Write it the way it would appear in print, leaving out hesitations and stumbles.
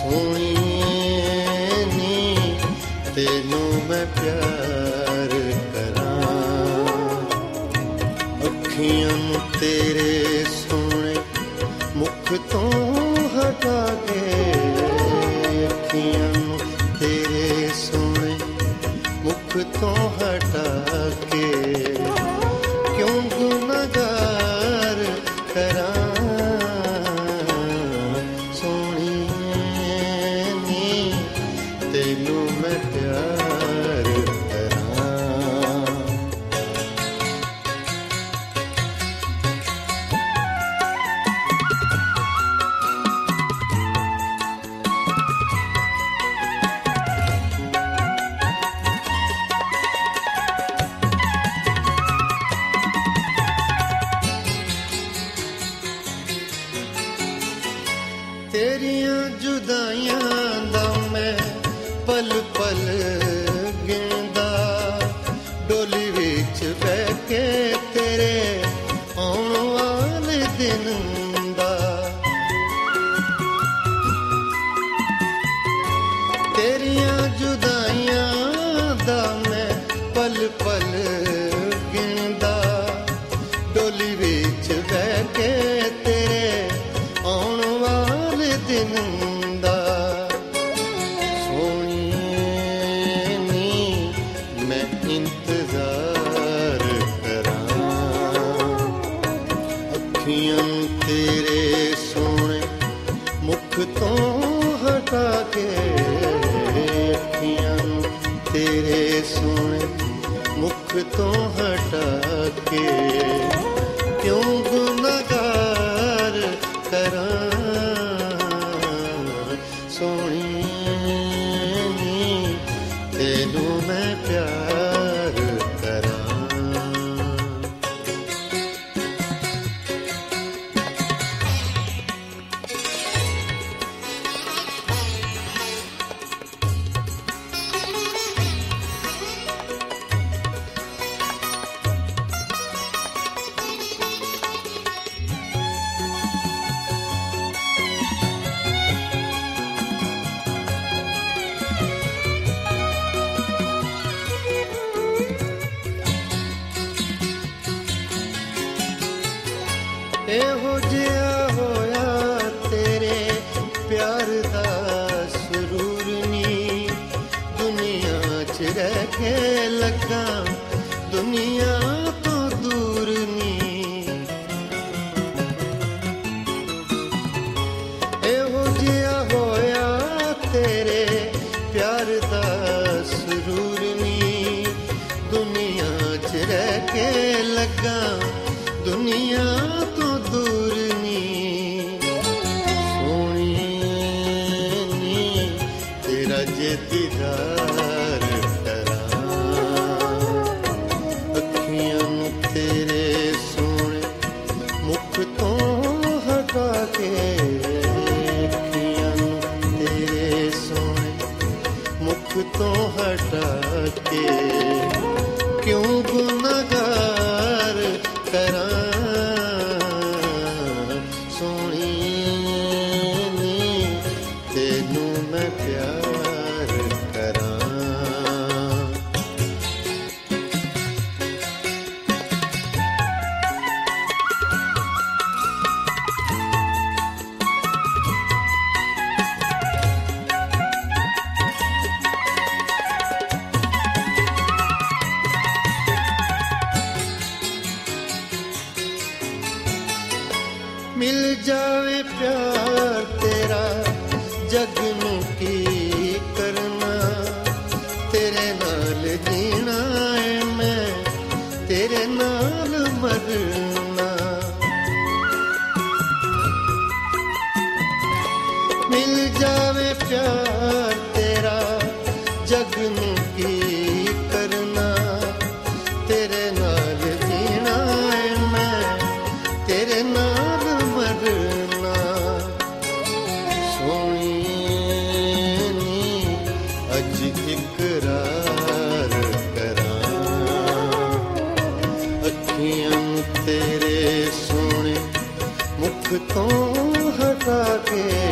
सोहणीए नी तेनू मैं प्यार करां। अखियां नूं तेरे सोहणे मुख तो हटा के, अखियां नूं तेरे सोहणे मुख तो हटा के क्यों गुनाहगार करां। सोहणीए नी तेनू मैं प्यार करां। तेरियां जुदाइयां दा मैं पल पल गिनदा, डोली विच बह के तेरे आउण वाले दिन दा। तेरियां जुदाइयां दा मैं पल पल गिनदा, डोली विच बह के तेरे आउण वाले दिन दा। सोहणीए नी मैं इंतजार करां। अखियां तेरे सोहणे मुख तो हटा के, अखियां तेरे सोहणे मुख तो हटा के क्यों गुनाहगार करां। सोहणीए नी तेनू मैं प्यार करां। एहो जिहा होया तेरे प्यार दा सुरूर नी, दुनिया च रह के लगा दुनिया तो दूर नी। एहो जिहा होया तेरे प्यार दा सुरूर नी, दुनिया च रह के लगा दुनिया तो दूर नी। सोहणीए नी तेरा जे दीदार करां। अखियां नूं तेरे सोहणे मुख तो हटा के, अखियां नूं तेरे सोहणे मुख तो हटा के क्यों गुनाहगार करां। सोहणीए नी तेनू मैं प्यार करां। मिल जावे प्यार तेरा जग नूं की करना, तेरे नाल जीना है मैं तेरे नाल मरना। मिल जावे प्यार तेरा जग नूं की करना, तेरे नाल जीना है मैं तेरे नाल मरना। सोहणीए नी अज इकरार करां। अखियां तेरे सोहणे मुख तो हटा के